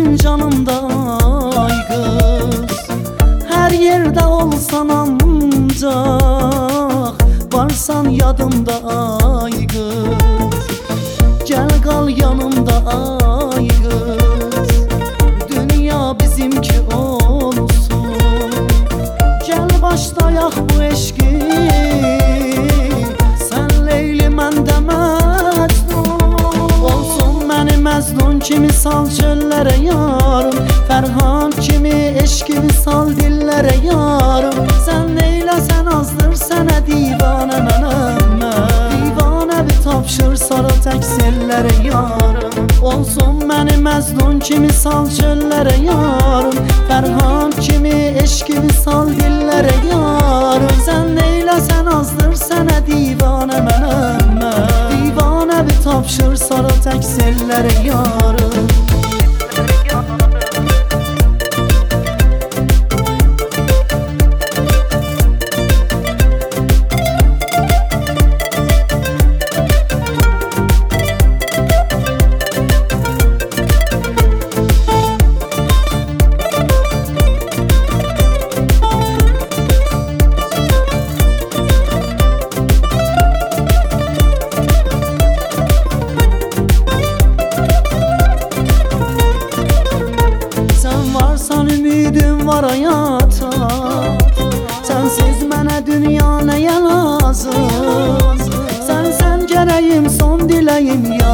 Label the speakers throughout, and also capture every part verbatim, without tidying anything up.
Speaker 1: benim canımda ay kız. Her yerde olsan ancak varsan yadımda ay kız. Gel kal yanımda ay kız, dünya bizimki olsun. Gel başlayak bu eşki, sen Leyli mən də Məcnun. Olsun məni Məzlun kimi sal çöllərə yarım, Fərhad kimi eşkimi sal dillərə yarım. Sən neyləsən azdır sənə divanə mənəm mən, divanə bir tapşır sarı tək sellərə yarım. Olsun məni Məzlun kimi sal çöllərə yarım, Fərhad kimi eşkimi sal dillərə yarım. Sən neyləsən azdır sənə divanə mənəm mən, divanə bir tapşır sarı tək sellərə yarım. Ümidim var hayata, sensiz mənə dünya nəyə lazım? Sən sən gərəyim son diləyim ya,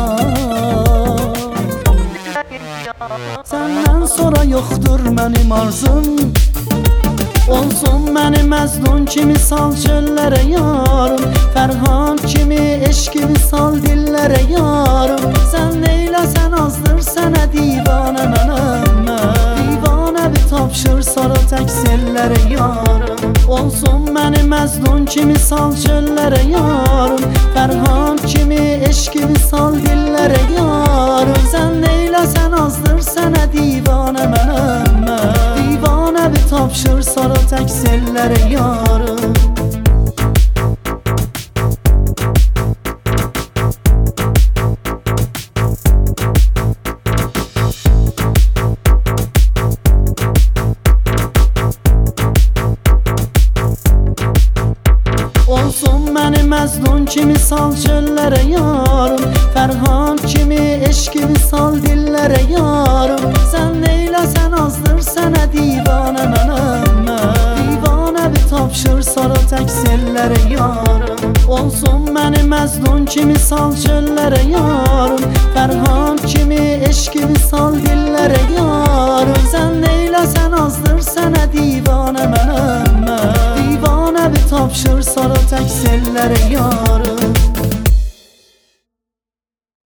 Speaker 1: səndən sonra yoxdur mənim arzum. Olsun məni Məzlun kimi sal çöllərə yarım, Fərhad kimi eşkimi sal dillərə yarım. Sən neyləsən azdır sənə divanə mənəm mən, divanə bir tapşır sarı tək sellərə yarım. Olsun məni Məzlun kimi sal çöllərə yarım, Fərhad kimi eşkimi sal dillərə yarım. Sən neyləsən azdır sənə divanə mənəm mən, divanə bir tapşır sarı tək sellərə yarım. Olsun məni Məzlun kimi sal çöllərə yarım, Fərhad kimi eşkimi sal dillərə yarım. Sən neyləsən azdır sənə divanə mənəm mən, divanə bir tapşır sarı tək sellərə yarım. Olsun məni Məzlun kimi sal çöllərə yarım, Fərhad kimi eşkimi sal dillərə yarım. Sən